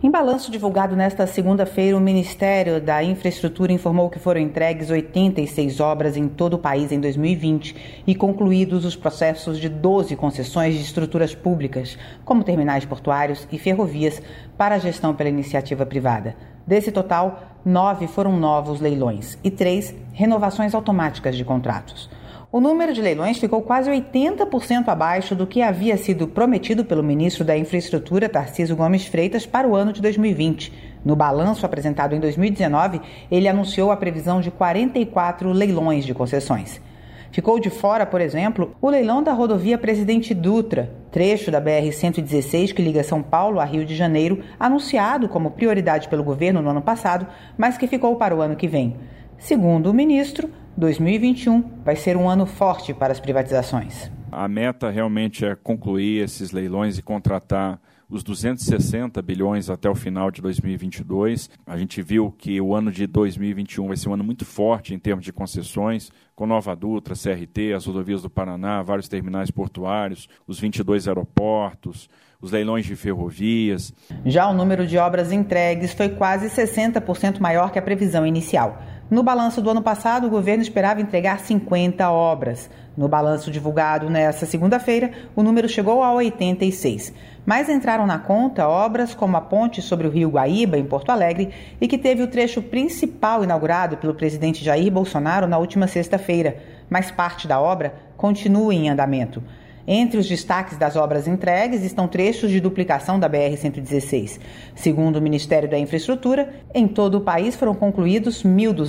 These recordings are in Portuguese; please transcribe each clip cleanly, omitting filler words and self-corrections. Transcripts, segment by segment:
Em balanço divulgado nesta segunda-feira, o Ministério da Infraestrutura informou que foram entregues 86 obras em todo o país em 2020 e concluídos os processos de 12 concessões de estruturas públicas, como terminais portuários e ferrovias, para a gestão pela iniciativa privada. Desse total, 9 foram novos leilões e 3 renovações automáticas de contratos. O número de leilões ficou quase 80% abaixo do que havia sido prometido pelo ministro da Infraestrutura, Tarcísio Gomes Freitas, para o ano de 2020. No balanço apresentado em 2019, ele anunciou a previsão de 44 leilões de concessões. Ficou de fora, por exemplo, o leilão da rodovia Presidente Dutra, trecho da BR-116 que liga São Paulo a Rio de Janeiro, anunciado como prioridade pelo governo no ano passado, mas que ficou para o ano que vem. Segundo o ministro, 2021 vai ser um ano forte para as privatizações. A meta realmente é concluir esses leilões e contratar os 260 bilhões até o final de 2022. A gente viu que o ano de 2021 vai ser um ano muito forte em termos de concessões, com Nova Dutra, CRT, as rodovias do Paraná, vários terminais portuários, os 22 aeroportos, os leilões de ferrovias. Já o número de obras entregues foi quase 60% maior que a previsão inicial. No balanço do ano passado, o governo esperava entregar 50 obras. No balanço divulgado nesta segunda-feira, o número chegou a 86. Mas entraram na conta obras como a ponte sobre o rio Guaíba, em Porto Alegre, e que teve o trecho principal inaugurado pelo presidente Jair Bolsonaro na última sexta-feira. Mas parte da obra continua em andamento. Entre os destaques das obras entregues estão trechos de duplicação da BR-116. Segundo o Ministério da Infraestrutura, em todo o país foram concluídos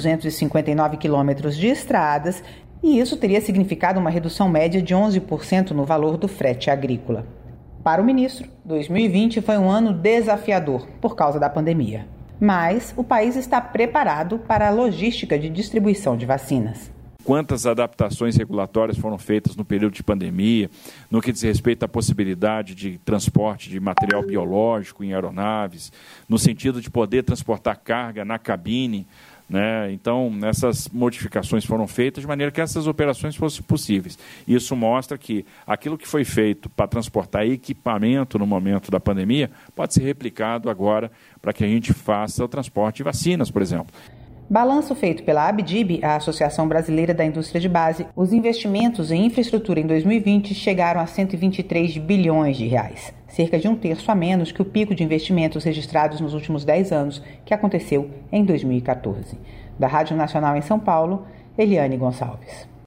1.259 quilômetros de estradas e isso teria significado uma redução média de 11% no valor do frete agrícola. Para o ministro, 2020 foi um ano desafiador por causa da pandemia. Mas o país está preparado para a logística de distribuição de vacinas. Quantas adaptações regulatórias foram feitas no período de pandemia, no que diz respeito à possibilidade de transporte de material biológico em aeronaves, no sentido de poder transportar carga na cabine, né? Então, essas modificações foram feitas de maneira que essas operações fossem possíveis. Isso mostra que aquilo que foi feito para transportar equipamento no momento da pandemia pode ser replicado agora para que a gente faça o transporte de vacinas, por exemplo. Balanço feito pela ABDIB, a Associação Brasileira da Indústria de Base, os investimentos em infraestrutura em 2020 chegaram a 123 bilhões de reais, cerca de um terço a menos que o pico de investimentos registrados nos últimos 10 anos, que aconteceu em 2014. Da Rádio Nacional em São Paulo, Eliane Gonçalves.